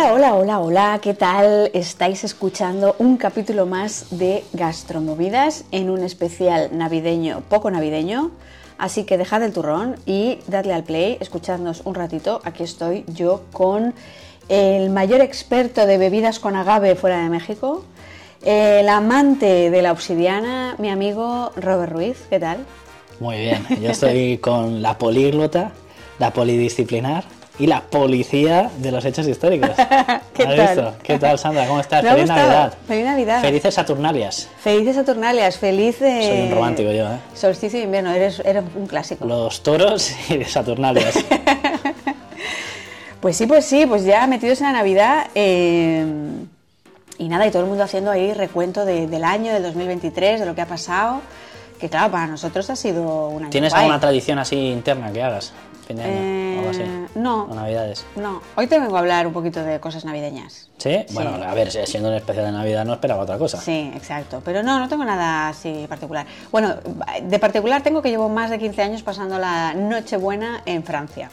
Hola, hola, hola, hola, ¿qué tal? Estáis escuchando un capítulo más de Gastromovidas en un especial navideño, poco navideño, así que dejad el turrón y dadle al play, escuchadnos un ratito. Aquí estoy yo con el mayor experto de bebidas con agave fuera de México, el amante de la obsidiana, mi amigo Robert Ruiz, ¿qué tal? Muy bien, yo estoy con la políglota, la polidisciplinar y la policía de los hechos históricos. ¿Qué ¿Has tal? visto? ¿Qué tal, Sandra? ¿Cómo estás? Me ha ¡Feliz gustado. Navidad! ¡Feliz Navidad! ¡Felices Saturnalias! ¡Felices Saturnalias! ¡Feliz Soy un romántico yo, ¿eh? Solsticio de invierno, eres un clásico. Los toros y de Saturnalias. Pues sí, pues ya metidos en la Navidad y nada, y todo el mundo haciendo ahí recuento del año, del 2023, de lo que ha pasado, que claro, para nosotros ha sido un año ¿Tienes guay. alguna tradición así interna que hagas? Fin de año o algo así. No. ¿O Navidades? No, hoy te vengo a hablar un poquito de cosas navideñas. ¿Sí? Bueno, a ver, siendo un especial de Navidad no esperaba otra cosa. Sí, exacto, pero no tengo nada así particular. Bueno, de particular tengo que llevo más de 15 años pasando la Nochebuena en Francia.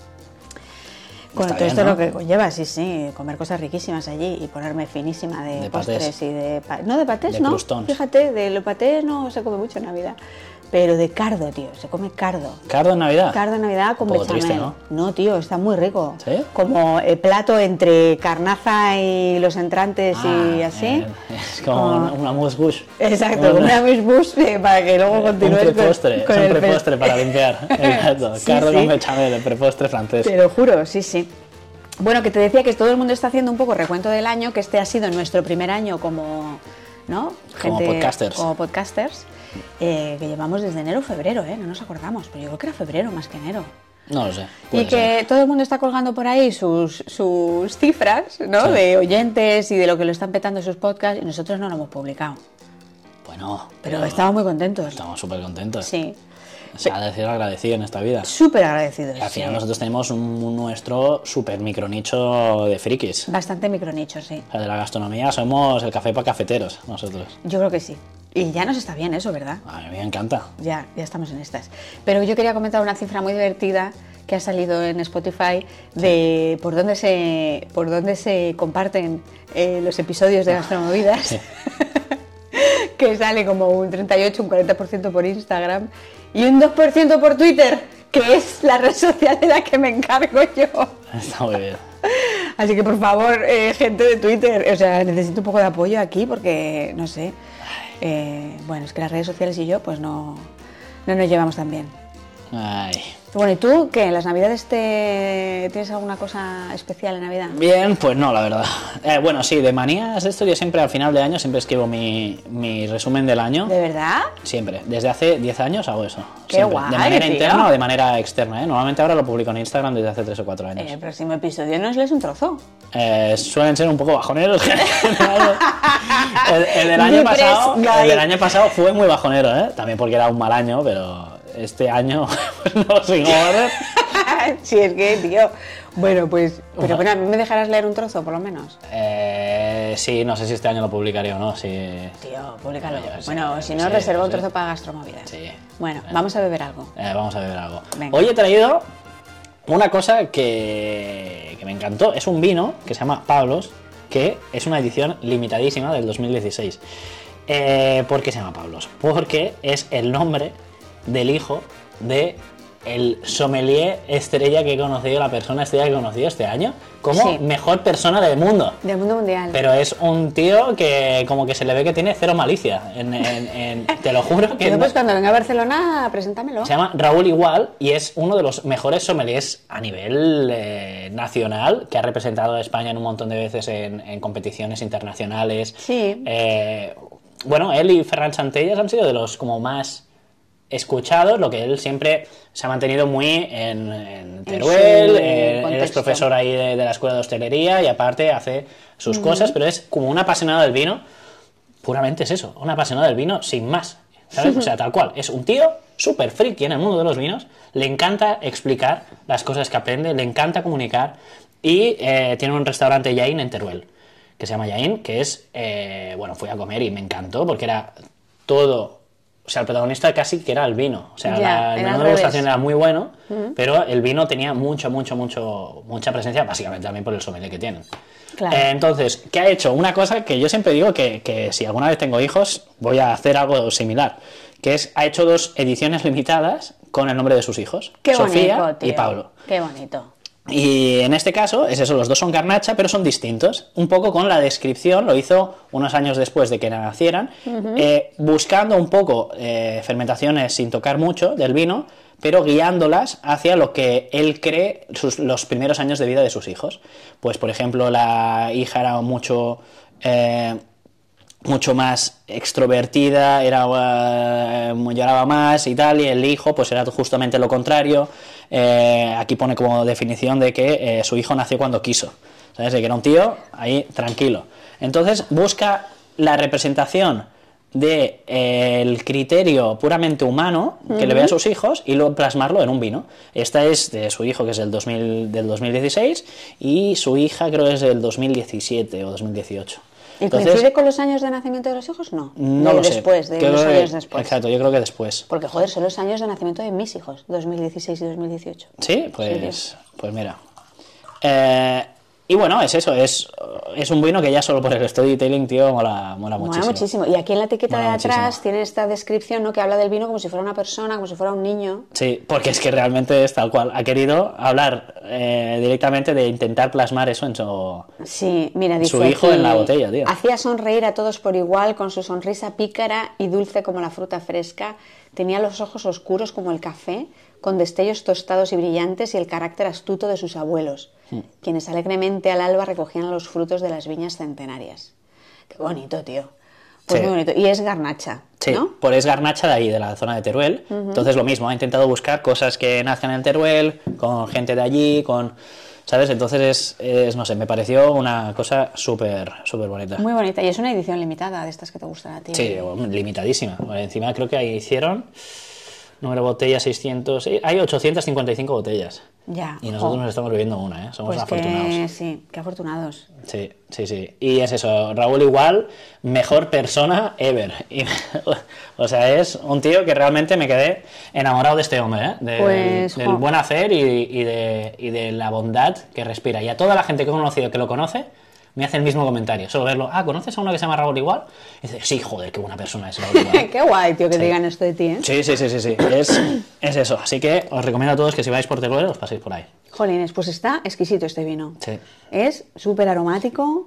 Con Está todo bien, esto ¿no? lo que conlleva, sí, comer cosas riquísimas allí y ponerme finísima de postres patés. y de... No, de patés De no, crustons. fíjate, de los patés no se come mucho en Navidad, pero de cardo, tío, se come cardo. ¿Cardo en Navidad? Cardo en Navidad con Un poco bechamel. triste, ¿no? No, tío, está muy rico. ¿Sí? Como el plato entre carnaza y los entrantes y así. Es como una mousse-bouche. Exacto, como una amuse-bouche para que luego continúes Un prepostre, con es un el prepostre para limpiar. Exacto, Sí, cardo sí. con bechamel, el prepostre francés. Te lo juro, sí. Bueno, que te decía que todo el mundo está haciendo un poco recuento del año, que este ha sido nuestro primer año como, ¿no? Como podcasters. Como podcasters, que llevamos desde enero o febrero, no nos acordamos, pero yo creo que era febrero más que enero. No lo sé. Y puede que ser. todo el mundo está colgando por ahí sus cifras, ¿no? Sí. De oyentes y de lo que lo están petando sus podcasts, y nosotros no lo hemos publicado. Bueno, Pero estamos muy contentos. estamos súper contentos. Sí, Se ha de decir agradecido en esta vida. súper agradecidos. Y al final sí. nosotros tenemos nuestro súper micronicho de frikis. Bastante micronicho, sí. O sea, de la gastronomía somos el café para cafeteros, nosotros. Yo creo que sí. Y ya nos está bien eso, ¿verdad? A mí me encanta. Ya estamos en estas. Pero yo quería comentar una cifra muy divertida que ha salido en Spotify de por dónde se comparten los episodios de Gastromovidas. Sí. Que sale como un 38, un 40% por Instagram y un 2% por Twitter, que es la red social de la que me encargo yo. Está muy bien. Así que por favor, gente de Twitter, o sea, necesito un poco de apoyo aquí porque, no sé, bueno, es que las redes sociales y yo pues no nos llevamos tan bien. Ay. Bueno, ¿y tú qué? ¿En las Navidades tienes alguna cosa especial en Navidad? Bien, pues no, la verdad. Bueno, sí, de manías, esto yo siempre al final de año siempre escribo mi resumen del año. ¿De verdad? Siempre. Desde hace 10 años hago eso. ¡Qué Siempre. guay, De manera tío! interna o de manera externa, ¿eh? Normalmente ahora lo publico en Instagram desde hace 3 o 4 En años. el próximo episodio nos lees un trozo. Suelen ser un poco bajoneros. el del año pasado fue muy bajonero, ¿eh? También porque era un mal año, pero este año pues no lo sigo, ¿vale? Sí, es que, tío. Bueno, pues. Pero bueno, a mí me dejarás leer un trozo, por lo menos. Sí, no sé si este año lo publicaré o no. Sí. Tío, públicalo. Yo sé, Bueno, si yo no, sé, reserva yo un sé. trozo para Gastromovidas. Sí. Bueno, vamos a beber algo. Vamos a beber algo. Venga. Hoy he traído una cosa que me encantó. Es un vino que se llama Pablos, que es una edición limitadísima del 2016. ¿Por qué se llama Pablos? Porque es el nombre del hijo de el sommelier estrella que he conocido, la persona estrella que he conocido este año, como Sí. mejor persona del mundo. Del mundo mundial. Pero es un tío que como que se le ve que tiene cero malicia. Te lo juro que Pero pues cuando venga a Barcelona, preséntamelo. se llama Raúl Igual y es uno de los mejores sommeliers a nivel nacional, que ha representado a España en un montón de veces en competiciones internacionales. Sí. Bueno, él y Ferran Santellas han sido de los como más escuchados, lo que él siempre se ha mantenido muy en Teruel, su él es contexto. profesor ahí de la escuela de hostelería y aparte hace sus cosas, pero es como un apasionado del vino, puramente es eso, un apasionado del vino sin más, ¿sabes? O sea, tal cual, es un tío súper friki en el mundo de los vinos, le encanta explicar las cosas que aprende, le encanta comunicar y tiene un restaurante Jain en Teruel, que se llama Jain, que es, bueno, fui a comer y me encantó porque era todo O sea, el protagonista casi que era el vino. O sea, Ya, el era menú al de revés. degustación era muy bueno, pero el vino tenía mucha presencia, básicamente también por el sommelier que tienen. Claro. Entonces, ¿qué ha hecho? Una cosa que yo siempre digo que si alguna vez tengo hijos, voy a hacer algo similar, que es, ha hecho 2 ediciones limitadas con el nombre de sus hijos, Qué Sofía bonito, tío. y Pablo. Qué bonito. Y en este caso, es eso, los 2 son garnacha, pero son distintos. Un poco con la descripción, lo hizo unos años después de que nacieran, buscando un poco fermentaciones sin tocar mucho del vino, pero guiándolas hacia lo que él cree los primeros años de vida de sus hijos. Pues, por ejemplo, la hija era mucho más extrovertida, lloraba más y tal, y el hijo pues era justamente lo contrario. Aquí pone como definición de que su hijo nació cuando quiso, ¿sabes? De que era un tío ahí tranquilo. Entonces busca la representación del criterio puramente humano que le ve a sus hijos y luego plasmarlo en un vino. Esta es de su hijo, que es del 2016, y su hija creo que es del 2017 o 2018. ¿Y Entonces, coincide con los años de nacimiento de los hijos? No. no lo sé. Después, de Creo los que- años después. Exacto, yo creo que después. Porque, joder, son los años de nacimiento de mis hijos, 2016 y 2018. Sí, pues mira. Y bueno, es eso, es un vino que ya solo por el storytelling, tío, mola muchísimo. Mola muchísimo. Y aquí en la etiqueta Mola de atrás muchísimo. tiene esta descripción, ¿no?, que habla del vino como si fuera una persona, como si fuera un niño. Sí, porque es que realmente es tal cual. Ha querido hablar directamente de intentar plasmar eso en su... Sí, mira, dice Su hijo aquí, en la botella, tío. hacía sonreír a todos por igual, con su sonrisa pícara y dulce como la fruta fresca. Tenía los ojos oscuros como el café, con destellos tostados y brillantes, y el carácter astuto de sus abuelos, quienes alegremente al alba recogían los frutos de las viñas centenarias. Qué bonito, tío. Pues Sí. muy bonito. Y es garnacha, Sí, ¿no? por es garnacha de ahí, de la zona de Teruel. Entonces lo mismo, ha intentado buscar cosas que nazcan en Teruel, con gente de allí, ¿sabes? Entonces no sé, me pareció una cosa súper bonita. Muy bonita. Y es una edición limitada de estas que te gustan a ti. Sí, limitadísima. Encima creo que ahí hicieron número de botellas 600, hay 855 botellas. Ya. Y nosotros Jo. nos estamos bebiendo una, ¿eh? Somos Pues afortunados. que sí, qué afortunados. Sí. Y es eso, Raúl igual, mejor persona ever. O sea, es un tío que realmente me quedé enamorado de este hombre, ¿eh? Pues, del jo. buen hacer y de la bondad que respira. Y a toda la gente que he conocido que lo conoce, me hace el mismo comentario. Solo verlo, ¿conoces a uno que se llama Raúl igual? Y dice, sí, joder, qué buena persona es Raúl igual. Qué guay, tío, que Sí. digan esto de ti, ¿eh? Sí. Es eso. Así que os recomiendo a todos que si vais por Teruel os paséis por ahí. Jolines, pues está exquisito este vino. Sí. Es súper aromático.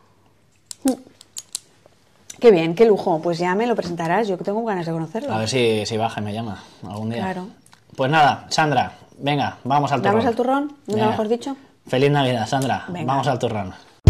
Qué bien, qué lujo. Pues ya me lo presentarás, yo que tengo ganas de conocerlo. A ver si baja y me llama algún día. Claro. Pues nada, Sandra, venga, vamos al turrón. ¿Vamos al turrón? ¿Nunca Venga. mejor dicho? Feliz Navidad, Sandra. Venga. Vamos al turrón.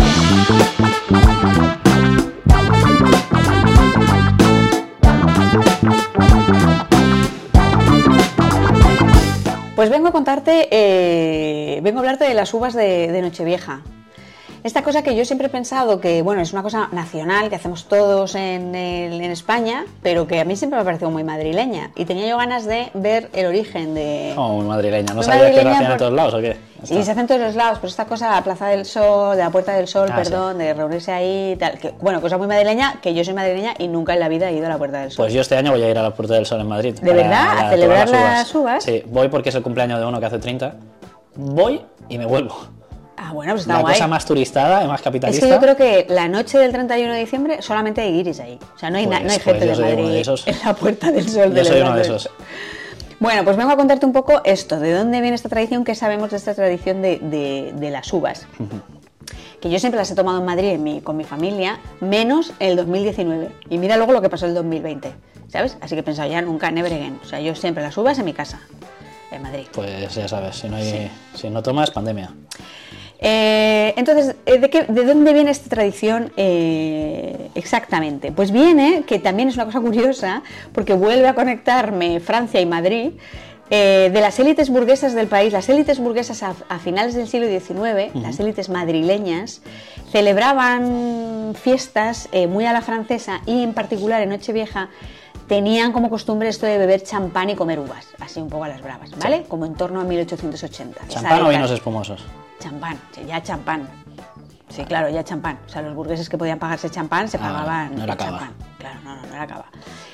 Pues vengo a hablarte de las uvas de Nochevieja. Esta cosa que yo siempre he pensado que, bueno, es una cosa nacional que hacemos todos en España, pero que a mí siempre me ha parecido muy madrileña. Y tenía yo ganas de ver el origen de... Oh, muy madrileña. ¿No Muy sabías que lo madrileña hacían en por- todos lados o qué? Sí, se hace en todos los lados, pero esta cosa, la Plaza del Sol, de la Puerta del Sol, Ah, perdón, de reunirse ahí y tal. Que, bueno, cosa muy madrileña, que yo soy madrileña y nunca en la vida he ido a la Puerta del Sol. Pues yo este año voy a ir a la Puerta del Sol en Madrid. ¿De verdad? ¿A celebrar tomar las uvas? Sí, voy porque es el cumpleaños de uno que hace 30. Voy y me vuelvo. Ah, bueno, pues está La guay. cosa más turistada y más Es capitalista. que yo creo que la noche del 31 de diciembre solamente hay guiris ahí. O sea, no hay, Pues- no hay pues gente yo de soy uno Madrid de esos. en la Puerta del Sol. Yo soy uno de celebrando esos. esto. Bueno, pues vengo a contarte un poco esto, de dónde viene esta tradición, qué sabemos de esta tradición de las uvas. Que yo siempre las he tomado en Madrid con mi familia, menos el 2019. Y mira luego lo que pasó el 2020, ¿sabes? Así que he pensado ya nunca, never again. O sea, yo siempre las uvas en mi casa, en Madrid. Pues ya sabes, si no tomas, pandemia. Entonces, ¿de dónde viene esta tradición exactamente? Pues viene, que también es una cosa curiosa, porque vuelve a conectarme Francia y Madrid, de las élites burguesas del país. Las élites burguesas a finales del siglo XIX, las élites madrileñas, celebraban fiestas muy a la francesa y en particular en Nochevieja tenían como costumbre esto de beber champán y comer uvas, así un poco a las bravas, ¿vale? Sí. Como en torno a 1880. Esa ¿Champán o década. vinos espumosos? Champán, sí, ya champán. Sí, claro, ya champán. O sea, los burgueses que podían pagarse champán se pagaban no era el cava. champán. Claro, no era cava.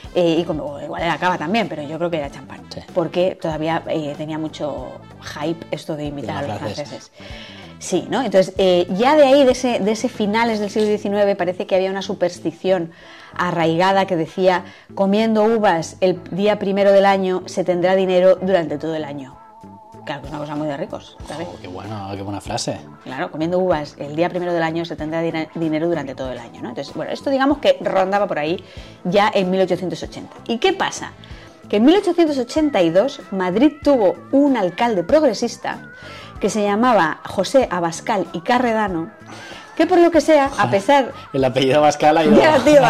y como igual era cava también, pero yo creo que era champán, Sí. porque todavía tenía mucho hype esto de imitar a los franceses. Sí, ¿no? Entonces, ya de ahí, de ese finales del siglo XIX, parece que había una superstición arraigada que decía: comiendo uvas el día primero del año se tendrá dinero durante todo el año. Claro, que es una cosa muy de ricos, ¿sabes? Oh, qué buena frase. Claro, comiendo uvas el día primero del año se tendrá dinero durante todo el año, ¿no? Entonces, bueno, esto digamos que rondaba por ahí ya en 1880. ¿Y qué pasa? Que en 1882 Madrid tuvo un alcalde progresista que se llamaba José Abascal y Carredano, que por lo que sea, a pesar... El apellido Abascal ha ido... Ya, tío,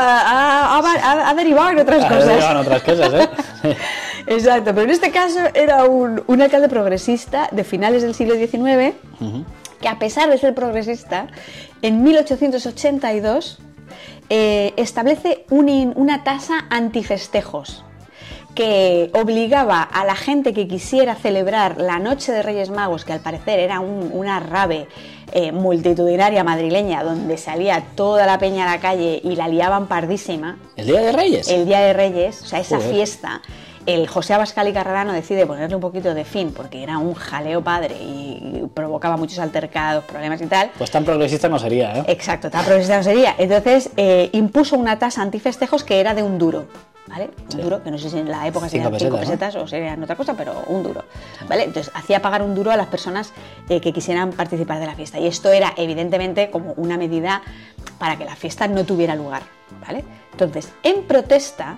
ha derivado en otras cosas. Ha derivado en otras cosas, ¿eh? Exacto, pero en este caso era un alcalde progresista de finales del siglo XIX, que a pesar de ser progresista, en 1882 establece una tasa antifestejos que obligaba a la gente que quisiera celebrar la Noche de Reyes Magos, que al parecer era una rave multitudinaria madrileña, donde salía toda la peña a la calle y la liaban pardísima. ¿El Día de Reyes? El Día de Reyes, o sea, esa Joder. fiesta. El José Abascal y Carredano decide ponerle un poquito de fin, porque era un jaleo padre y provocaba muchos altercados, problemas y tal. Pues tan progresista no sería, ¿eh? Exacto, tan progresista no sería. Entonces impuso una tasa antifestejos que era de un duro, ¿vale? Un Sí. duro, que no sé si en la época 5 serían 5 pesetas, pesetas o serían otra cosa, pero un duro, ¿vale? Entonces hacía pagar un duro a las personas que quisieran participar de la fiesta. Y esto era evidentemente como una medida para que la fiesta no tuviera lugar, ¿vale? Entonces, en protesta,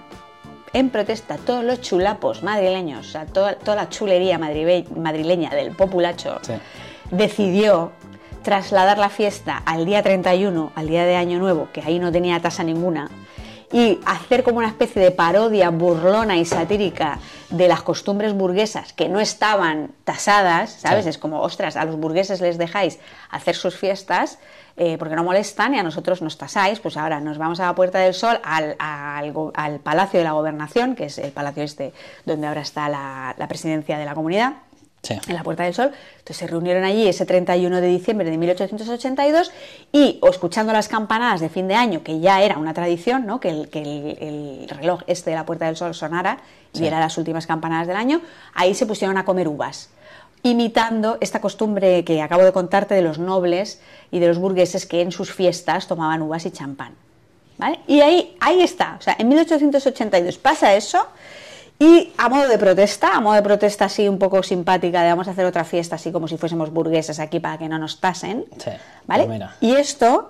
todos los chulapos madrileños, o sea, toda la chulería madrileña del populacho, Sí. decidió trasladar la fiesta al día 31, al día de Año Nuevo, que ahí no tenía tasa ninguna, y hacer como una especie de parodia burlona y satírica de las costumbres burguesas que no estaban tasadas, ¿sabes? Sí. Es como, ostras, a los burgueses les dejáis hacer sus fiestas porque no molestan y a nosotros nos tasáis, pues ahora nos vamos a la Puerta del Sol, al Palacio de la Gobernación, que es el palacio este donde ahora está la presidencia de la comunidad. Sí. En la Puerta del Sol. Entonces se reunieron allí ese 31 de diciembre de 1882 y, o escuchando las campanadas de fin de año, que ya era una tradición, ¿no? que el reloj este de la Puerta del Sol sonara y Sí. diera las últimas campanadas del año, ahí se pusieron a comer uvas, imitando esta costumbre que acabo de contarte de los nobles y de los burgueses que en sus fiestas tomaban uvas y champán, ¿vale? Y ahí está, o sea, en 1882 pasa eso. Y a modo de protesta así un poco simpática, de vamos a hacer otra fiesta así como si fuésemos burgueses aquí para que no nos tasen, Sí, ¿vale? pues mira. Y esto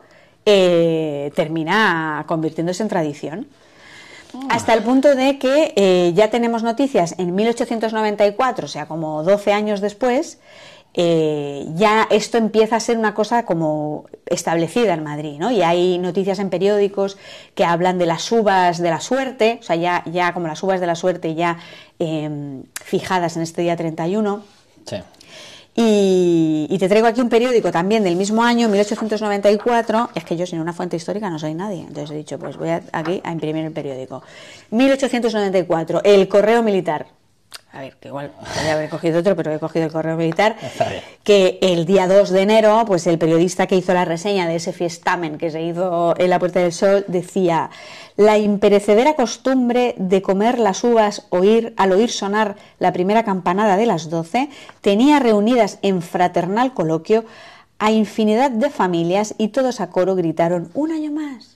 termina convirtiéndose en tradición. Hasta el punto de que ya tenemos noticias en 1894, o sea, como 12 años después, ya esto empieza a ser una cosa como establecida en Madrid, ¿no? Y hay noticias en periódicos que hablan de las uvas de la suerte, o sea, ya como las uvas de la suerte ya fijadas en este día 31. Sí. Y te traigo aquí un periódico también del mismo año, 1894. Es que yo sin una fuente histórica no soy nadie. Entonces he dicho, pues voy aquí a imprimir el periódico. 1894, El Correo Militar. A ver, que igual podría haber cogido otro, pero he cogido El Correo Militar. Está bien. Que el día 2 de enero, pues el periodista que hizo la reseña de ese fiestamen que se hizo en la Puerta del Sol decía: la imperecedera costumbre de comer las uvas al oír sonar la primera campanada de las 12 tenía reunidas en fraternal coloquio a infinidad de familias y todos a coro gritaron: ¡un año más!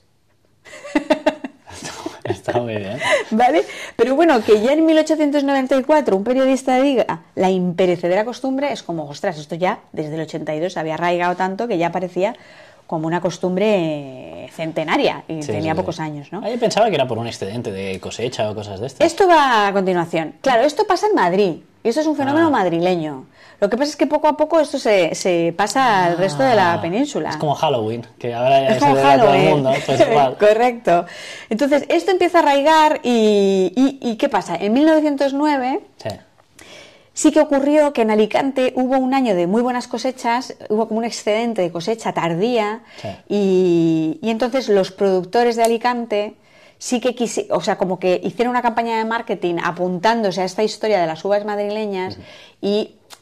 Está muy bien. ¿Vale? Pero bueno, que ya en 1894 un periodista diga la imperecedera costumbre es como, ostras, esto ya desde el 82 se había arraigado tanto que ya parecía como una costumbre centenaria y Sí, tenía sí, pocos sí. años, ¿no? Yo pensaba que era por un excedente de cosecha o cosas de estas. Esto va a continuación. Claro, esto pasa en Madrid y esto es un fenómeno madrileño. Lo que pasa es que poco a poco esto se pasa al resto de la península. Es como Halloween, que ahora ya Es se como celebra todo el Halloween. mundo. Pues igual. Correcto. Entonces, esto empieza a arraigar y ¿qué pasa? En 1909 Sí. sí que ocurrió que en Alicante hubo un año de muy buenas cosechas, hubo como un excedente de cosecha tardía Sí. y entonces los productores de Alicante sí que o sea, como que hicieron una campaña de marketing apuntándose a esta historia de las uvas madrileñas y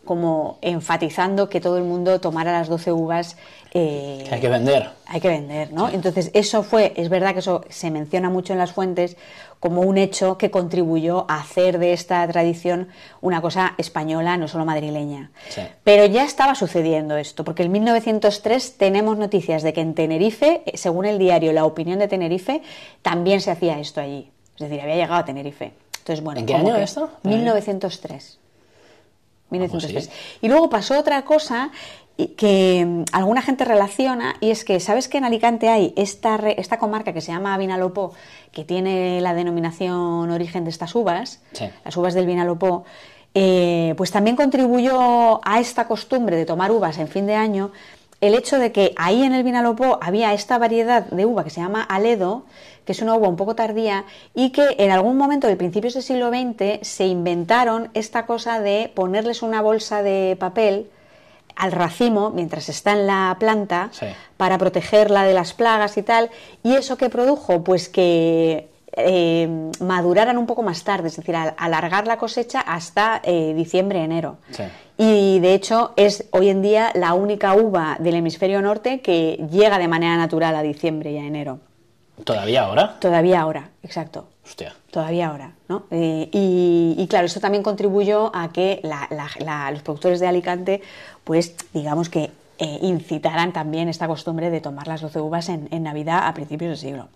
como enfatizando que todo el mundo tomara las 12 uvas. Que hay que vender. Hay que vender, ¿no? Sí. Entonces es verdad que eso se menciona mucho en las fuentes como un hecho que contribuyó a hacer de esta tradición una cosa española, no solo madrileña. Sí. Pero ya estaba sucediendo esto, porque en 1903 tenemos noticias de que en Tenerife, según el diario La Opinión de Tenerife, también se hacía esto allí. Es decir, había llegado a Tenerife. Entonces, bueno, ¿En qué año esto? 1903. Ah, pues sí. Y luego pasó otra cosa que alguna gente relaciona, y es que, ¿sabes que en Alicante hay esta comarca que se llama Vinalopó, que tiene la denominación origen de estas uvas, sí, las uvas del Vinalopó? Pues también contribuyó a esta costumbre de tomar uvas en fin de año el hecho de que ahí en el Vinalopó había esta variedad de uva que se llama Aledo, que es una uva un poco tardía, y que en algún momento de principios del siglo XX se inventaron esta cosa de ponerles una bolsa de papel al racimo mientras está en la planta, sí, para protegerla de las plagas y tal, y eso que produjo, pues que maduraran un poco más tarde, es decir, alargar la cosecha hasta diciembre, enero. sí. Y de hecho es hoy en día la única uva del hemisferio norte que llega de manera natural a diciembre y a enero. ¿Todavía ahora? Todavía ahora, exacto. Hostia. Todavía ahora, ¿no? Y claro, eso también contribuyó a que los productores de Alicante, pues digamos que incitaran también esta costumbre de tomar las 12 uvas en Navidad a principios del siglo.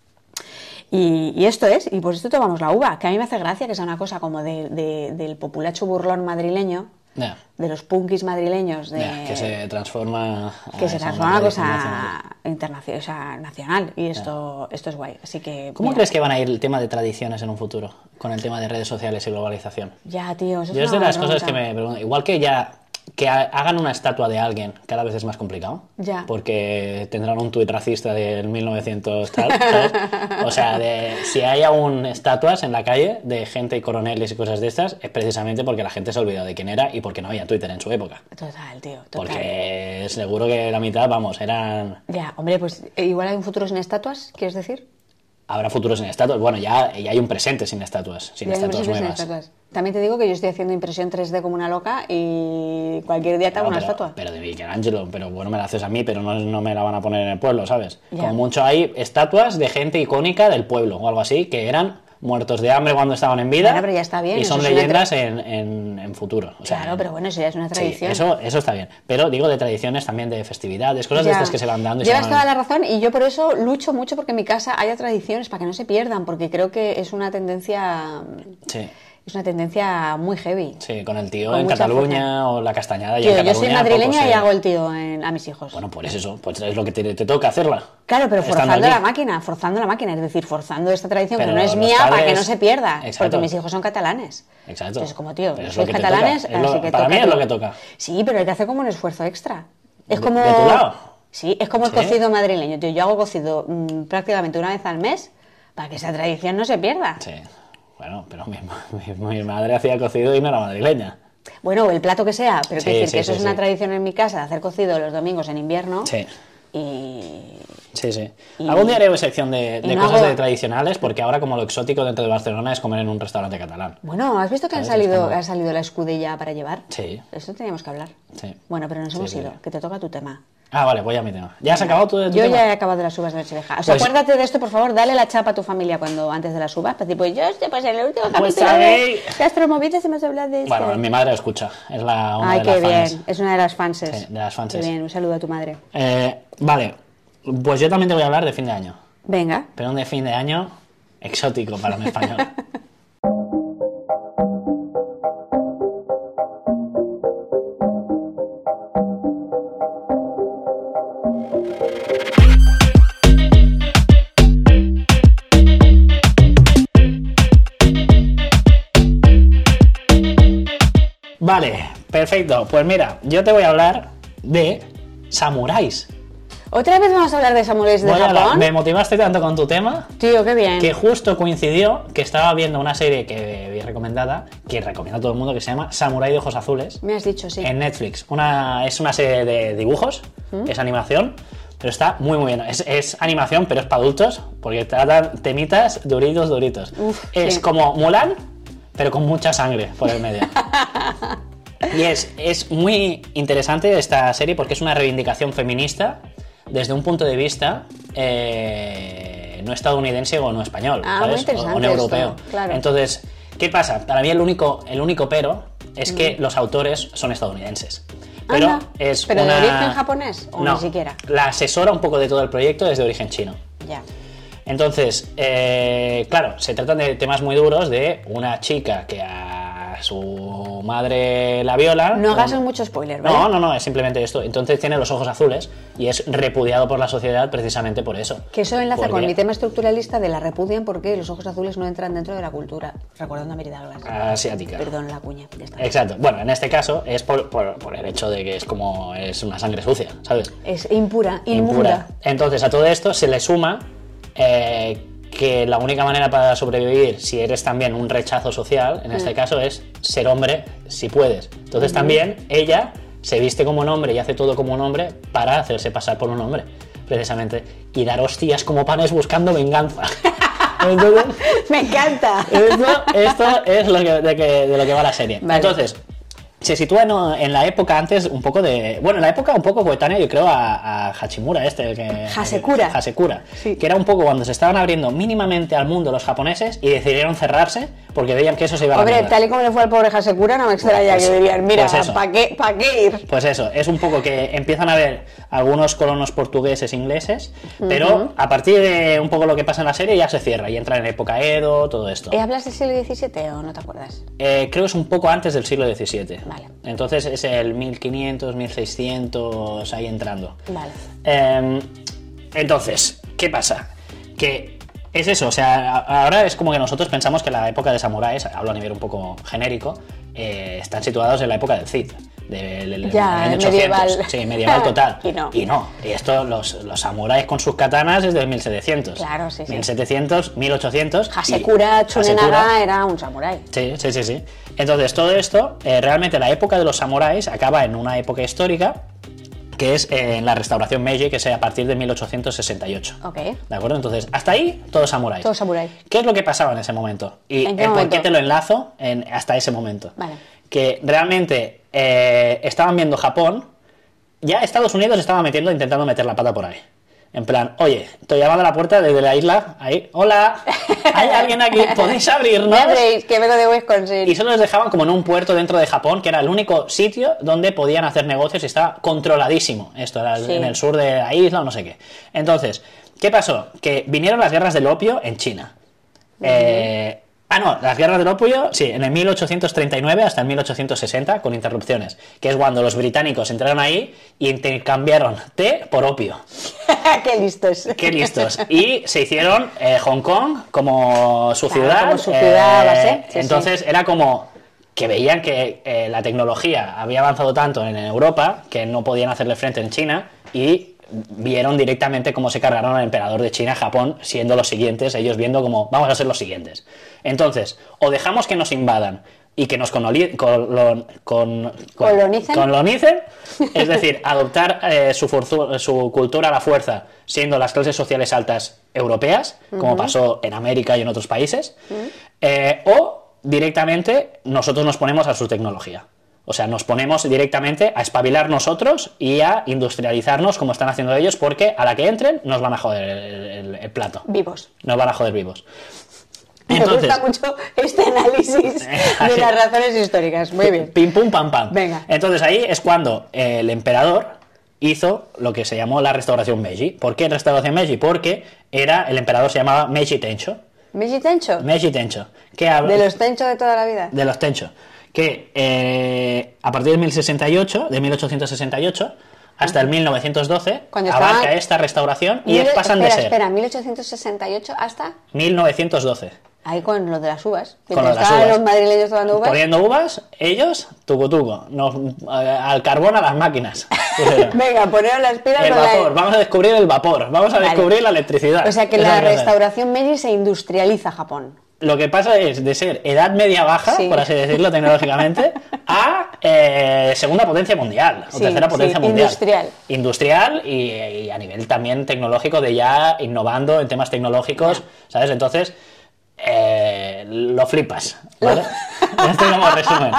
Y esto es, y por esto tomamos la uva, que a mí me hace gracia que sea una cosa como del populacho burlón madrileño, Yeah. de los punkis madrileños, Que se transforma en una cosa internacional, o sea, nacional, y esto es guay. Así que ¿Cómo mira, crees que van a ir el tema de tradiciones en un futuro con el tema de redes sociales y globalización? ya, tío, eso Yo es una de las buena cosas que pregunta. me pregunto, igual que ya que hagan una estatua de alguien cada vez es más complicado, Ya. porque tendrán un tuit racista del 1900 tal, ¿sabes? O sea, si hay aún estatuas en la calle de gente y coroneles y cosas de estas, es precisamente porque la gente se ha olvidado de quién era y porque no había Twitter en su época. Total, tío, total. Porque seguro que la mitad, vamos, eran... Ya, hombre, pues igual hay un futuro sin estatuas, ¿quieres decir? Habrá futuros sin estatuas. Bueno, ya hay un presente sin estatuas, sin Ya hay estatuas impresiones sin nuevas. estatuas. También te digo que yo estoy haciendo impresión 3D como una loca y cualquier día te hago No, una estatua. pero de Michelangelo, pero bueno, me la haces a mí, pero no me la van a poner en el pueblo, ¿sabes? Ya. Como mucho hay estatuas de gente icónica del pueblo o algo así, que eran muertos de hambre cuando estaban en vida. Bueno, pero ya está bien, y eso son es una leyendas en futuro. O sea, Claro, pero bueno, eso ya es una tradición. Sí, eso está bien. Pero digo de tradiciones también, de festividades, cosas de Ya. estas que se van dando. Y Llevas se toda van... la razón y yo por eso lucho mucho porque en mi casa haya tradiciones para que no se pierdan, porque creo que es una tendencia muy heavy. Sí, con el tío Con en mucha Cataluña o la castañada ya Tío, en yo Cataluña. soy madrileña poco y se- hago el tío a mis hijos. Bueno, pues eso, pues es lo que te toca hacerla. Claro, pero Estando forzando allí. la máquina, es decir, forzando esta tradición Pero que no es los mía para padres- que no se pierda, Exacto. porque mis hijos son catalanes. Exacto. Entonces, como tío, Pero es sois lo que te catalanes, toca. Es lo- así que para toca, mí es lo tío. que toca. Sí, pero hay que hacer como un esfuerzo extra. Es ¿De- como... de tu lado? Sí, es como el ¿Sí? cocido madrileño. Tío, yo hago cocido prácticamente una vez al mes para que esa tradición no se pierda. Sí. Bueno, pero mi madre hacía cocido y no era madrileña. Bueno, el plato que sea, pero Sí, quiero decir sí, que eso sí, es una sí. tradición en mi casa de hacer cocido los domingos en invierno. Sí. Y... Sí, sí. Y- Algún día haré sección de y no cosas hago- de tradicionales, porque ahora como lo exótico dentro de Barcelona es comer en un restaurante catalán. Bueno, ¿has visto que ¿Sabes? Es como- ha salido la escudilla para llevar? Sí. Eso teníamos que hablar. Sí. Bueno, pero nos Sí, hemos sí. ido, que te toca tu tema. Ah, vale, voy a mi tema. ¿Ya has acabado tu Yo tema? ya he acabado las uvas de Nochevieja. O sea, Pues- acuérdate de esto, por favor, dale la chapa a tu familia antes de las uvas. Para decir, pues yo, pues en el último Pues capítulo sabéis- de Gastromovidas hemos hablado de esto. Bueno, mi madre lo escucha. Es una Ay, de qué las bien. fans. Es una de las fanses. Sí, de las fanses. Qué bien, un saludo a tu madre. Vale, pues yo también te voy a hablar de fin de año. Venga. Pero un de fin de año exótico para un español. Vale, perfecto. Pues mira, yo te voy a hablar de samuráis. ¿Otra vez vamos a hablar de samuráis de Voy a hablar- Japón? me motivaste tanto con tu tema Tío, qué bien. que justo coincidió que estaba viendo una serie que vi recomendada, que recomiendo a todo el mundo, que se llama Samurai de Ojos Azules, Me has dicho, sí. en Netflix. Es una serie de dibujos, es animación, pero está muy bien. Es animación, pero es para adultos, porque tratan temitas duritos. Uf, es sí. como Mulan, pero con mucha sangre por el medio. Y es muy interesante esta serie porque es una reivindicación feminista desde un punto de vista no estadounidense o no español, Muy ¿sabes? interesante O no europeo. esto, claro. Entonces, ¿qué pasa? Para mí el único pero es que los autores son estadounidenses. Pero Anda. es ¿Pero una... de origen japonés o no, ni siquiera? La asesora un poco de todo el proyecto es de origen chino. Ya. Entonces, claro, se tratan de temas muy duros de una chica que a su madre la viola. No hagas mucho spoiler, ¿vale? No, es simplemente esto. Entonces tiene los ojos azules y es repudiado por la sociedad precisamente por eso. Que eso enlaza Porque- con mi tema estructuralista de la repudian porque los ojos azules no entran dentro de la cultura. Recordando a Mary Douglas. Asiática. Perdón la cuña. Ya está. Exacto. Bueno, en este caso es por el hecho de que es una sangre sucia, ¿sabes? Es impura, inmunda. Entonces a todo esto se le suma que la única manera para sobrevivir, si eres también un rechazo social, en este caso es ser hombre si puedes. Entonces también ella se viste como un hombre y hace todo como un hombre para hacerse pasar por un hombre, precisamente, y dar hostias como panes buscando venganza. Entonces, ¡Me encanta! esto es de lo que va la serie. Vale. Entonces, se sitúa en la época antes un poco de... Bueno, en la época un poco coetánea, yo creo, a Hachimura, Hasekura. Hasekura. Sí. Que era un poco cuando se estaban abriendo mínimamente al mundo los japoneses y decidieron cerrarse porque veían que eso se iba a la Hombre, mierda. tal y como le fue al pobre Hasekura, no me extraña Pues- que dirían, mira, pues eso. ¿para qué ir? Pues eso, es un poco que empiezan a ver algunos colonos portugueses, ingleses, pero a partir de un poco lo que pasa en la serie ya se cierra y entra en época Edo, todo esto. ¿Hablas del siglo XVII o no te acuerdas? Creo que es un poco antes del siglo XVII. Vale. Entonces es el 1500, 1600, ahí entrando. Vale. Entonces, ¿qué pasa? Que es eso, o sea, ahora es como que nosotros pensamos que la época de samuráis, hablo a nivel un poco genérico, están situados en la época del Cid, del Ya, 1800. medieval. Sí, medieval total. Y no. Y esto, los samuráis con sus katanas es de 1700. Claro, sí, sí. 1700, 1800. Hasekura Tsunenaga Hasekura- era un samurái. Sí. Entonces, todo esto, realmente la época de los samuráis acaba en una época histórica que es en la restauración Meiji, que es a partir de 1868. Ok. ¿De acuerdo? Entonces, hasta ahí, todo samurái. Todo samurái. ¿Qué es lo que pasaba en ese momento? Y ¿En qué por momento? qué te lo enlazo hasta ese momento. Vale. Que realmente estaban viendo Japón, ya Estados Unidos estaba intentando meter la pata por ahí. En plan, oye, estoy llamando a la puerta desde la isla, ahí, hola, ¿hay alguien aquí? ¿Podéis abrirnos? ¿Me abréis? Que vengo de Wisconsin. Y solo les dejaban como en un puerto dentro de Japón, que era el único sitio donde podían hacer negocios y estaba controladísimo. Esto era Sí. en el sur de la isla o no sé qué. Entonces, ¿qué pasó? Que vinieron las guerras del opio en China. Las guerras del opio, sí, en el 1839 hasta el 1860, con interrupciones, que es cuando los británicos entraron ahí y intercambiaron té por opio. ¡Qué listos! ¡Qué listos! Y se hicieron Hong Kong como su Claro, ciudad. como su ciudad base, sí, entonces era como que veían que la tecnología había avanzado tanto en Europa que no podían hacerle frente en China y vieron directamente cómo se cargaron al emperador de China, Japón, siendo los siguientes, ellos viendo como vamos a ser los siguientes. Entonces, o dejamos que nos invadan y que nos colonicen, es decir, adoptar su cultura a la fuerza, siendo las clases sociales altas europeas, como pasó en América y en otros países, o directamente nosotros nos ponemos a su tecnología. O sea, nos ponemos directamente a espabilar nosotros y a industrializarnos como están haciendo ellos, porque a la que entren nos van a joder el plato. Vivos. Nos van a joder vivos. Entonces, me gusta mucho este análisis de las razones históricas. Muy bien. Pim pum pam pam. Venga. Entonces ahí es cuando el emperador hizo lo que se llamó la restauración Meiji. ¿Por qué restauración Meiji? Porque el emperador se llamaba Meiji Tencho. ¿Meiji Tencho? Meiji Tencho. ¿Qué habla? ¿De los Tencho de toda la vida? De los Tencho. Que a partir de 1868 hasta el 1912 Cuando abarca estaban- esta restauración y pasan de ser Espera, 1868 hasta... 1912. Ahí con lo de las uvas. Con lo de las Estaban uvas. los madrileños tomando uvas. Poniendo uvas, ellos, tuco, al carbón a las máquinas. Venga, poneros las pilas El con la- vapor, vamos a descubrir el vapor, vamos a Vale. descubrir la electricidad. O sea que Eso la es lo que hacen. restauración Meiji se industrializa Japón. Lo que pasa es de ser edad media baja, Sí. por así decirlo tecnológicamente, a segunda potencia mundial, o Sí, tercera potencia sí, mundial. industrial. Y a nivel también tecnológico, de ya innovando en temas tecnológicos, ¿sabes? Entonces, lo flipas, ¿vale? Esto como resumen.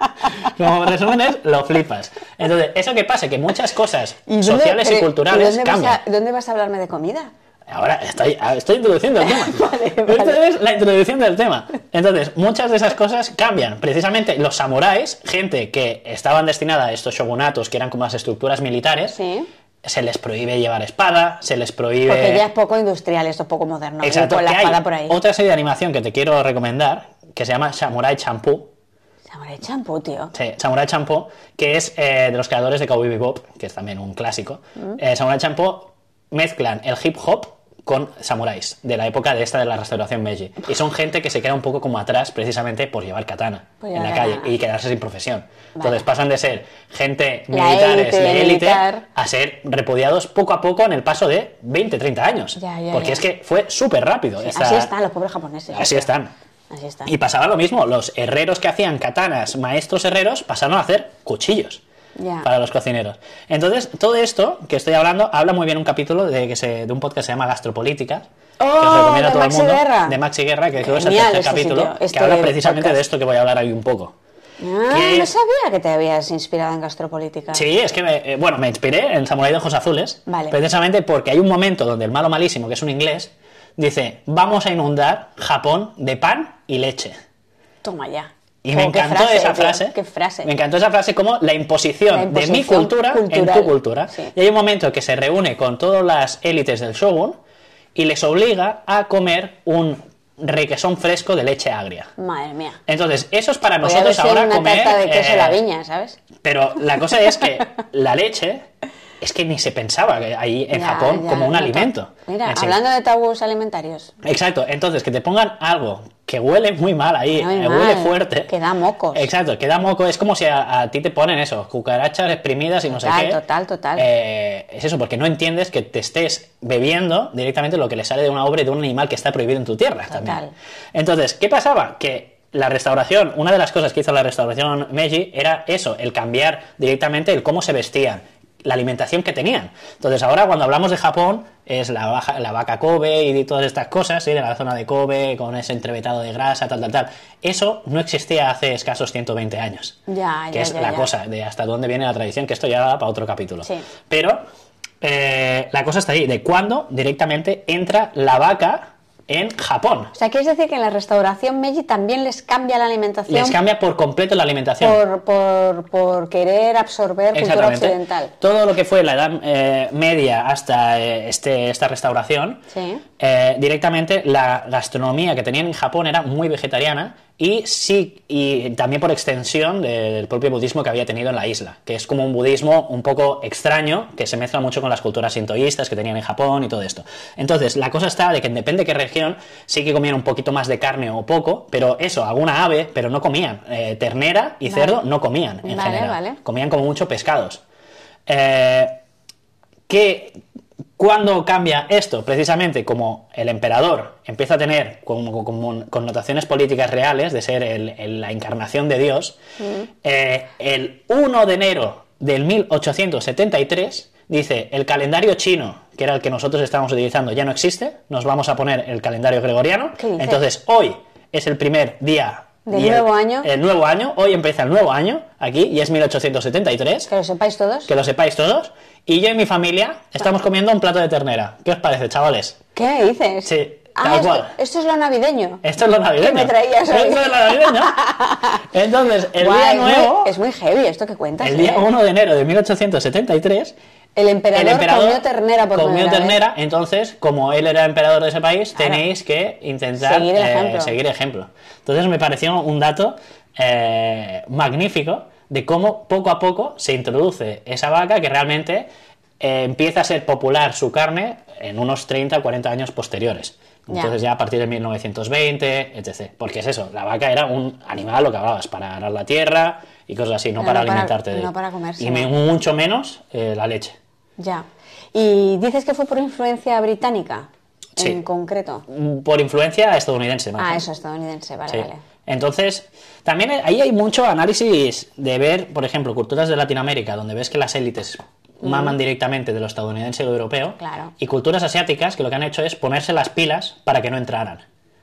Como resumen es, lo flipas. Entonces, ¿eso qué pasa? Que muchas cosas sociales y culturales cambian. ¿Dónde vas a hablarme de comida? Ahora estoy introduciendo el tema. Vale. Esta es la introducción del tema. Entonces, muchas de esas cosas cambian. Precisamente los samuráis, gente que estaban destinada a estos shogunatos, que eran como las estructuras militares, Sí. se les prohíbe llevar espada, se les prohíbe... Porque ya es poco industrial, esto es poco moderno. Exacto, Con la que espada hay por ahí. otra serie de animación que te quiero recomendar, que se llama Samurai Champloo. Samurai Champloo, tío. Sí, Samurai Champloo, que es de los creadores de Cowboy Bebop, que es también un clásico. Samurai Champloo mezclan el hip hop con samuráis de la época de la restauración Meiji. Y son gente que se queda un poco como atrás precisamente por llevar katana en la calle y quedarse sin profesión. Entonces pasan de ser gente militares de élite a ser repudiados poco a poco en el paso de 20, 30 años. Porque es que fue súper rápido. Sí, así están los pobres japoneses. Así están. Así están. Y pasaba lo mismo, los herreros que hacían katanas, maestros herreros, pasaron a hacer cuchillos para los cocineros. Entonces, todo esto que estoy hablando, habla muy bien un capítulo de un podcast que se llama Gastropolítica, que os recomiendo a todo el mundo, de Maxi Guerra, que creo que es el tercer capítulo, que habla precisamente de esto que voy a hablar ahí un poco. No sabía que te habías inspirado en Gastropolítica. Sí, es que me inspiré en Samurai de Ojos Azules, precisamente porque hay un momento donde el malo malísimo, que es un inglés, dice, vamos a inundar Japón de pan y leche. Toma ya. Y me encantó esa frase. Qué frase. Me encantó esa frase como la imposición de mi cultura en tu cultura. Sí. Y hay un momento que se reúne con todas las élites del shogun y les obliga a comer un requesón fresco de leche agria. Madre mía. Entonces, eso es para nosotros ahora una comer... tarta de queso la viña, ¿sabes? Pero la cosa es que la leche... Es que ni se pensaba que ahí en Japón como un alimento. Mira, hablando de tabús alimentarios. Exacto, entonces que te pongan algo que huele muy mal ahí, huele fuerte. Que da mocos. Exacto, que da moco. Es como si a ti te ponen eso, cucarachas exprimidas y no sé qué. Total. Es eso, porque no entiendes que te estés bebiendo directamente lo que le sale de una obra de un animal que está prohibido en tu tierra también. Entonces, ¿qué pasaba? Que la restauración, una de las cosas que hizo la restauración Meiji era eso, el cambiar directamente el cómo se vestían, la alimentación que tenían. Entonces ahora cuando hablamos de Japón es la vaca Kobe y todas estas cosas, ¿sí? De la zona de Kobe con ese entrevetado de grasa, tal. Eso no existía hace escasos 120 años. Que es la cosa de hasta dónde viene la tradición, que esto ya da para otro capítulo. Sí. Pero la cosa está ahí, de cuándo directamente entra la vaca en Japón. O sea, ¿quieres decir que en la restauración Meiji también les cambia la alimentación? Les cambia por completo la alimentación. Por querer absorber cultura occidental. Todo lo que fue la Edad Media hasta esta restauración, directamente la gastronomía que tenían en Japón era muy vegetariana y también por extensión del propio budismo que había tenido en la isla, que es como un budismo un poco extraño, que se mezcla mucho con las culturas sintoístas que tenían en Japón y todo esto. Entonces, la cosa está de que depende de qué región, sí que comían un poquito más de carne o poco, pero eso, alguna ave, pero no comían. Ternera y cerdo no comían en general. Comían como mucho pescados. ¿Cuándo cambia esto? Precisamente como el emperador empieza a tener como connotaciones políticas reales de ser la encarnación de Dios, el 1 de enero del 1873 dice, el calendario chino, que era el que nosotros estábamos utilizando, ya no existe, nos vamos a poner el calendario gregoriano, entonces hoy es el primer día ¿del nuevo año? El nuevo año, hoy empieza el nuevo año, aquí, y es 1873. Que lo sepáis todos. Que lo sepáis todos. Y yo y mi familia estamos comiendo un plato de ternera. ¿Qué os parece, chavales? ¿Qué dices? Sí, tal cual. Esto es lo navideño. Esto es lo navideño. ¿Qué me traías hoy? Esto es lo navideño. Entonces, el día nuevo... Es muy heavy esto que cuentas. El día 1 de enero de 1873... El emperador comió ternera por comió ternera, entonces, como él era emperador de ese país, tenéis que intentar seguir ejemplo. Entonces me pareció un dato magnífico de cómo poco a poco se introduce esa vaca que realmente empieza a ser popular su carne en unos 30 o 40 años posteriores. Entonces ya a partir de 1920, etc. Porque es eso, la vaca era un animal, lo que hablabas, para arar la tierra y cosas así, no para alimentarte de él. No para comerse. Y mucho menos la leche. Ya. ¿Y dices que fue por influencia británica? Sí. En concreto. Por influencia estadounidense. Eso, estadounidense, vale. Entonces, también ahí hay mucho análisis de ver, por ejemplo, culturas de Latinoamérica, donde ves que las élites maman directamente de lo estadounidense y lo europeo, y culturas asiáticas que lo que han hecho es ponerse las pilas para que no entraran.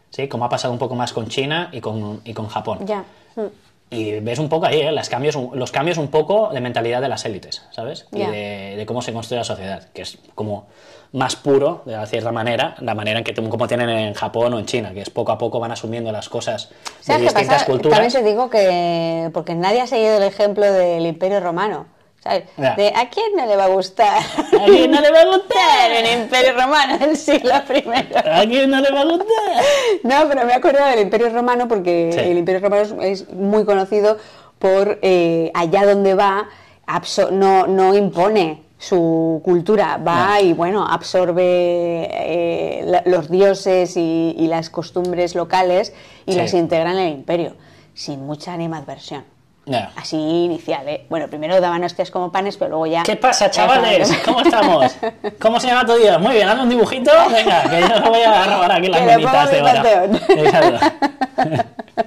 ¿sí? Como ha pasado un poco más con China y con Japón. Ya. Y ves un poco ahí, los cambios un poco de mentalidad de las élites, ¿sabes? Ya. Y de cómo se construye la sociedad, que es como más puro, de cierta manera, la manera en que como tienen en Japón o en China, que es poco a poco van asumiendo las cosas de ¿Sabes qué distintas pasa? culturas. También te digo que porque nadie ha seguido el ejemplo del Imperio Romano, ¿sabes? Ya. De ¿a quién no le va a gustar? ¿A quién no le va a gustar? El Imperio Romano del siglo I. ¿A quién no le va a gustar? No, pero me acuerdo del Imperio Romano porque Sí. el Imperio Romano es muy conocido por allá donde va, no impone su cultura, va No. y bueno, absorbe los dioses y las costumbres locales y Sí. las integra en el imperio, sin mucha animadversión. Ya. Así inicial, ¿eh? Bueno, primero daban hostias como panes, pero luego ya... ¿Qué pasa, ya chavales? saben. ¿Cómo estamos? ¿Cómo se llama tu día? Muy bien, hazme un dibujito. Venga, que yo no voy a robar aquí las Que le pongo monitas de mi hora. panteón. Exacto.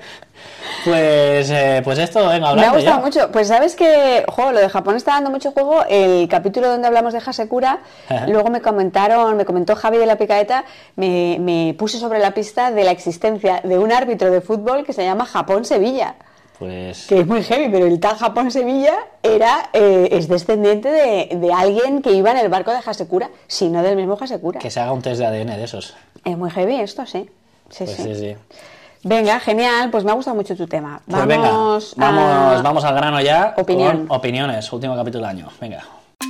Pues esto, venga, Me ha hablando gustado ya. mucho. Pues sabes que, lo de Japón está dando mucho juego. El capítulo donde hablamos de Hasekura, Ajá. luego me comentó Javi de la Picaeta, me puse sobre la pista de la existencia de un árbitro de fútbol que se llama Japón-Sevilla, Pues que es muy heavy, pero el tal Japón-Sevilla es descendiente de alguien que iba en el barco de Hasekura, si no del mismo Hasekura. que se haga un test de ADN de esos. Es muy heavy esto, sí. Sí, Pues sí. sí, sí. Venga, genial, pues me ha gustado mucho tu tema. Pues venga, vamos al grano ya. Opinión. Con opiniones, último capítulo del año. Venga.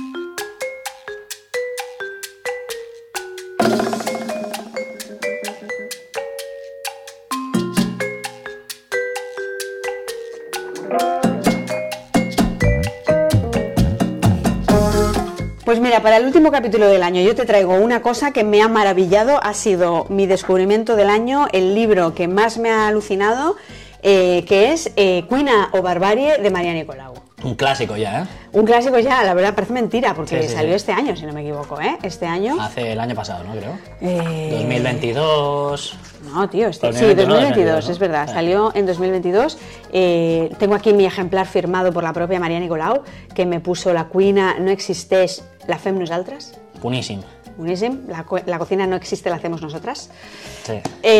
Pues mira, para el último capítulo del año yo te traigo una cosa que me ha maravillado, ha sido mi descubrimiento del año, el libro que más me ha alucinado, que es Cuina o Barbarie de María Nicolau. Un clásico ya, ¿eh? Un clásico ya, la verdad parece mentira, porque Sí, sí, salió sí. este año, si no me equivoco, ¿eh? Este año. Hace el año pasado, ¿no? Creo. 2022. 2022. No, tío, sí, 2022, 2022, es verdad, ¿no? salió en 2022. Tengo aquí mi ejemplar firmado por la propia María Nicolau, que me puso la cuina no existeix, la fem nosaltres. Buenísimo. Buenísimo, la cocina no existe, la hacemos nosotras. Sí.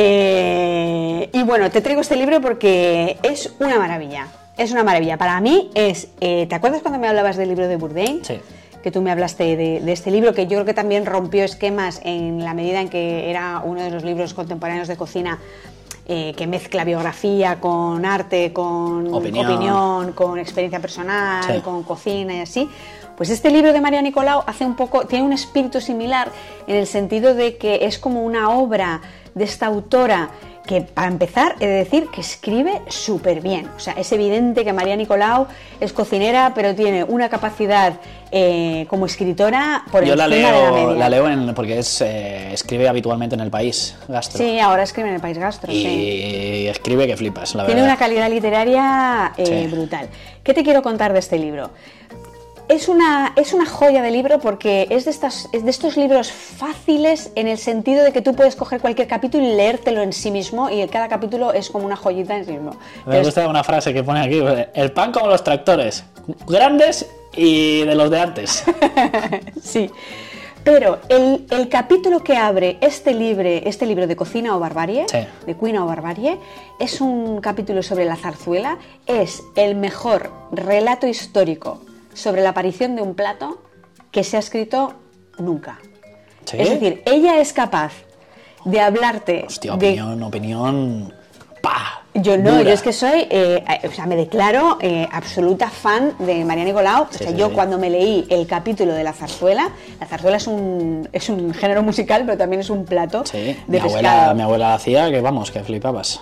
Y bueno, te traigo este libro porque es una maravilla. Es una maravilla. Para mí es... ¿te acuerdas cuando me hablabas del libro de Bourdain? Sí. Que tú me hablaste de este libro, que yo creo que también rompió esquemas en la medida en que era uno de los libros contemporáneos de cocina que mezcla biografía con arte, con opinión, con experiencia personal, Sí. con cocina y así. Pues este libro de María Nicolau tiene un espíritu similar en el sentido de que es como una obra de esta autora que, para empezar, he de decir que escribe súper bien. O sea, es evidente que María Nicolau es cocinera, pero tiene una capacidad como escritora por Yo encima de la media. la leo porque escribe habitualmente en El País, Gastro. Sí, ahora escribe en El País Gastro, Y sí. escribe que flipas, la Tiene verdad. una calidad literaria Sí. brutal. ¿Qué te quiero contar de este libro? Es una joya de libro porque es de estos libros fáciles en el sentido de que tú puedes coger cualquier capítulo y leértelo en sí mismo, y cada capítulo es como una joyita en sí mismo. Me gusta una frase que pone aquí: el pan como los tractores, grandes y de los de antes. Sí. Pero el capítulo que abre este libro de Cocina o Barbarie, Sí. de Cuina o Barbarie, es un capítulo sobre la zarzuela, es el mejor relato histórico sobre la aparición de un plato que se ha escrito nunca. ¿Sí? Es decir, ella es capaz de hablarte Hostia, de... opinión. ¡Pah! Yo no, Dura. yo es que soy, me declaro absoluta fan de María Nicolau. Sí, O sea, sí, yo sí. cuando me leí el capítulo de la zarzuela es un género musical, pero también es un plato Sí, de mi pescado. abuela hacía que vamos, que flipabas.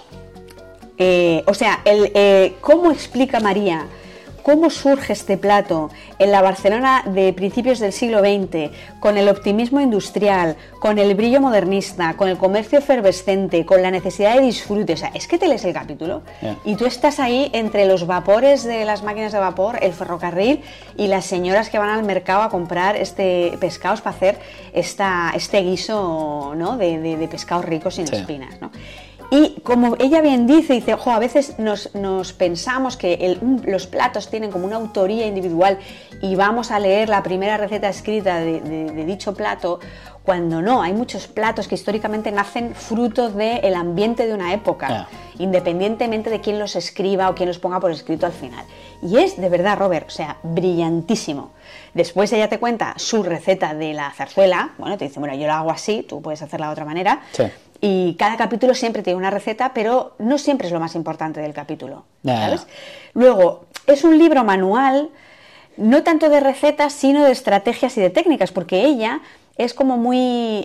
O sea, ¿cómo explica María cómo surge este plato en la Barcelona de principios del siglo XX, con el optimismo industrial, con el brillo modernista, con el comercio efervescente, con la necesidad de disfrute? O sea, es que te lees el capítulo Yeah. y tú estás ahí entre los vapores de las máquinas de vapor, el ferrocarril y las señoras que van al mercado a comprar pescados para hacer este guiso, ¿no? de pescados ricos sin Sí. espinas, ¿no? Y como ella bien dice, a veces nos pensamos que los platos tienen como una autoría individual y vamos a leer la primera receta escrita de dicho plato, cuando no, hay muchos platos que históricamente nacen fruto del ambiente de una época, independientemente de quién los escriba o quién los ponga por escrito al final. Y es de verdad, Robert, o sea, brillantísimo. Después ella te cuenta su receta de la zarzuela, bueno, te dice, bueno, yo lo hago así, tú puedes hacerla de otra manera. Sí. Y cada capítulo siempre tiene una receta, pero no siempre es lo más importante del capítulo, ¿sabes? Luego, es un libro manual, no tanto de recetas, sino de estrategias y de técnicas, porque ella es como muy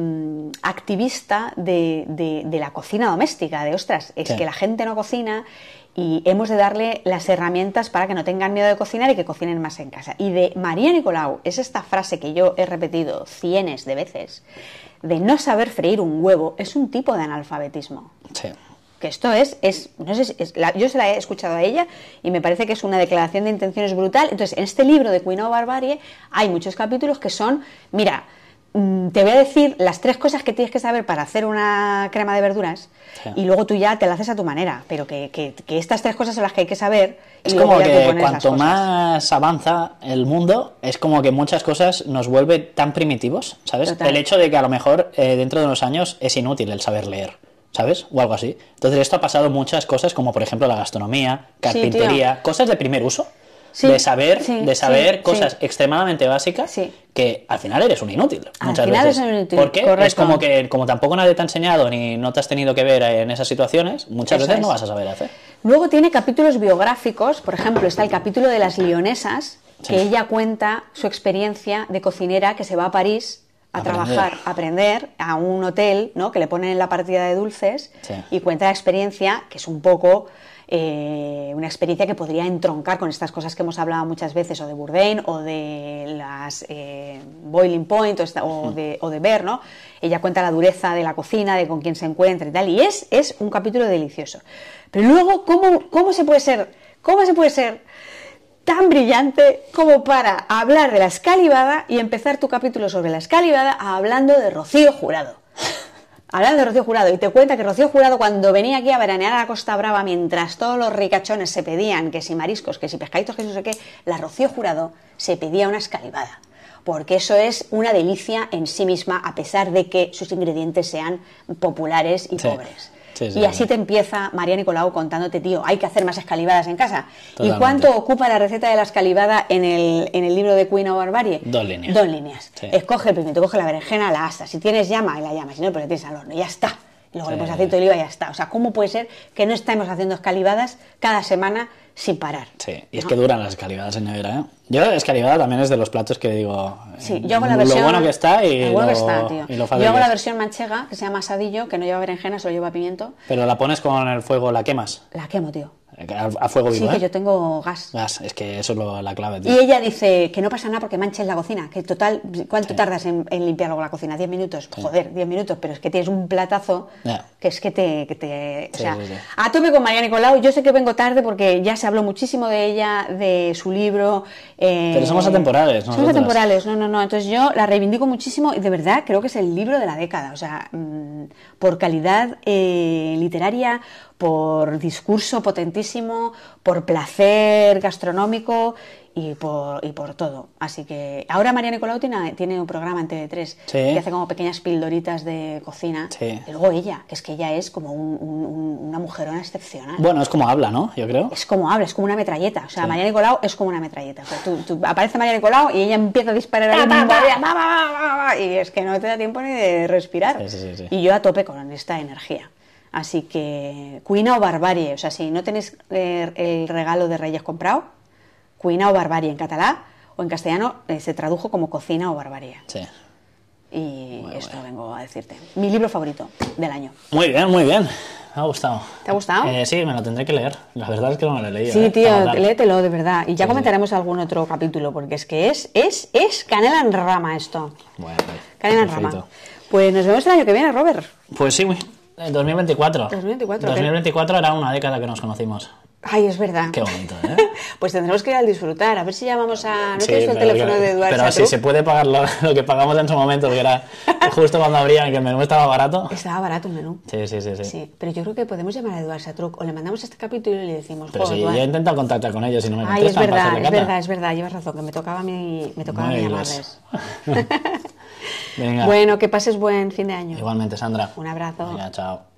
activista de la cocina doméstica, de ostras, es que la gente no cocina y hemos de darle las herramientas para que no tengan miedo de cocinar y que cocinen más en casa. Y de María Nicolau es esta frase que yo he repetido cientos de veces, de no saber freír un huevo, es un tipo de analfabetismo. Sí. Que esto no sé, yo se la he escuchado a ella y me parece que es una declaración de intenciones brutal. Entonces, en este libro de Cuina o Barbarie hay muchos capítulos que son, mira, te voy a decir las 3 cosas que tienes que saber para hacer una crema de verduras, y luego tú ya te la haces a tu manera, pero que estas 3 cosas son las que hay que saber. Es como que cuanto más avanza el mundo, es como que muchas cosas nos vuelve tan primitivos, ¿sabes? Total. El hecho de que a lo mejor dentro de unos años es inútil el saber leer, ¿sabes? O algo así. Entonces esto ha pasado muchas cosas, como por ejemplo la gastronomía, carpintería, cosas de primer uso. Sí, de saber cosas extremadamente básicas que al final eres un inútil muchas veces. Eres un inútil, porque correcto. Es como que como tampoco nadie te ha enseñado ni no te has tenido que ver en esas situaciones, muchas veces no vas a saber hacer. Luego tiene capítulos biográficos, por ejemplo está el capítulo de las lionesas, que ella cuenta su experiencia de cocinera que se va a París a trabajar, a aprender a un hotel, ¿no? Que le ponen en la partida de dulces y cuenta la experiencia, que es un poco una experiencia que podría entroncar con estas cosas que hemos hablado muchas veces, o de Bourdain, o de las Boiling Point, o de Ver, ¿no? Ella cuenta la dureza de la cocina, de con quién se encuentra y tal, y es un capítulo delicioso. Pero luego, ¿cómo se puede ser tan brillante como para hablar de la escalivada y empezar tu capítulo sobre la escalivada hablando de Rocío Jurado? Hablando de Rocío Jurado, y te cuenta que Rocío Jurado, cuando venía aquí a veranear a la Costa Brava, mientras todos los ricachones se pedían que si mariscos, que si pescaditos, que no sé qué, la Rocío Jurado se pedía una escalivada, porque eso es una delicia en sí misma, a pesar de que sus ingredientes sean populares y pobres. Y así te empieza María Nicolau contándote, tío, hay que hacer más escalivadas en casa. Totalmente. ¿Y cuánto ocupa la receta de la escalivada en el libro de Cuina o Barbarie? 2 líneas. 2 líneas. Sí. Escoge el pimiento, coge la berenjena, la asas. Si tienes llama, la llama. Si no, pues la tienes al horno. Y ya está. Y luego le pones aceite de oliva y ya está. O sea, ¿cómo puede ser que no estemos haciendo escalivadas cada semana sin parar? Sí, y es que duran las escalivadas en nevera, ¿eh? Yo la escalivada también es de los platos que digo... Sí, yo hago la versión... Lo bueno que está y lo bueno que está, tío. Y lo fácil. Yo hago la versión manchega, que se llama asadillo, que no lleva berenjena, solo lleva pimiento. Pero la pones con el fuego, ¿la quemas? La quemo, tío. A fuego vivo, sí, que yo tengo gas. Gas, es que eso es la clave, tío. Y ella dice que no pasa nada porque manches la cocina, que total, ¿cuánto tardas en limpiar luego la cocina? 10 minutos. Sí. Joder, 10 minutos, pero es que tienes un platazo que es que te o sea, a tope con María Nicolau. Yo sé que vengo tarde porque ya se habló muchísimo de ella, de su libro. Pero somos atemporales, ¿no? Somos atemporales, no. Entonces yo la reivindico muchísimo y de verdad creo que es el libro de la década. O sea, por calidad literaria, por discurso potentísimo, por placer gastronómico y por todo. Así que ahora María Nicolau tiene un programa en TV3 que hace como pequeñas pildoritas de cocina. Sí. Y luego ella, que es que ella es como una mujerona excepcional. Bueno, es como habla, ¿no? Yo creo. Es como habla, es como una metralleta. O sea, María Nicolau es como una metralleta. O sea, tú aparece María Nicolau y ella empieza a disparar ahí, y es que no te da tiempo ni de respirar. Sí. Y yo a tope con esta energía. Así que, Cuina o Barbarie, o sea, si no tenéis el regalo de Reyes comprado, Cuina o Barbarie en catalán o en castellano se tradujo como Cocina o Barbarie. Sí. Y esto vengo a decirte. Mi libro favorito del año. Muy bien, muy bien. Me ha gustado. ¿Te ha gustado? Sí, me lo tendré que leer. La verdad es que no me lo he leído. Sí, tío, léetelo de verdad. Y ya comentaremos algún otro capítulo, porque es que es canela en rama esto. Bueno, canela en rama. Pues nos vemos el año que viene, Robert. Pues sí, 2024. 2024. 2024 era una década que nos conocimos. Ay, es verdad. Qué bonito, ¿eh? Pues tendremos que ir al disfrutar. A ver si llamamos a... ¿No Sí, tienes el pero teléfono de Eduard Pero si Satruc? se puede pagar lo que pagamos en su momento, que era justo cuando abrían, que el menú estaba barato. Estaba barato el menú. Sí. Sí, pero yo creo que podemos llamar a Eduard Satruc o le mandamos este capítulo y le decimos... Pero "Jo, sí, Eduard". yo he intentado contactar con ellos y no me Ay, es contestan. para hacerle cata. es verdad, llevas razón, que me tocaba a mí Muy llamarles. Venga. Bueno, que pases buen fin de año. Igualmente, Sandra. Un abrazo. Venga, chao.